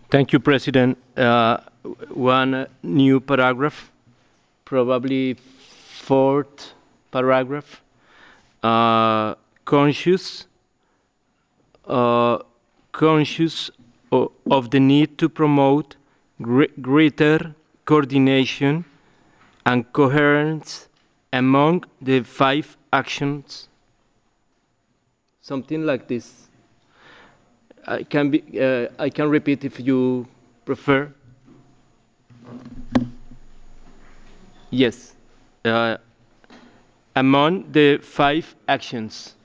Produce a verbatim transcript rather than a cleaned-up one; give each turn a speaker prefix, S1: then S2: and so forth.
S1: Thank you, President. Uh, one new paragraph, probably fourth paragraph. Uh, conscious, uh, conscious o- of the need to promote gre- greater coordination and coherence among the five actions. Something like this. I can be. Uh, I can repeat if you prefer. Yes. Uh, among the five actions.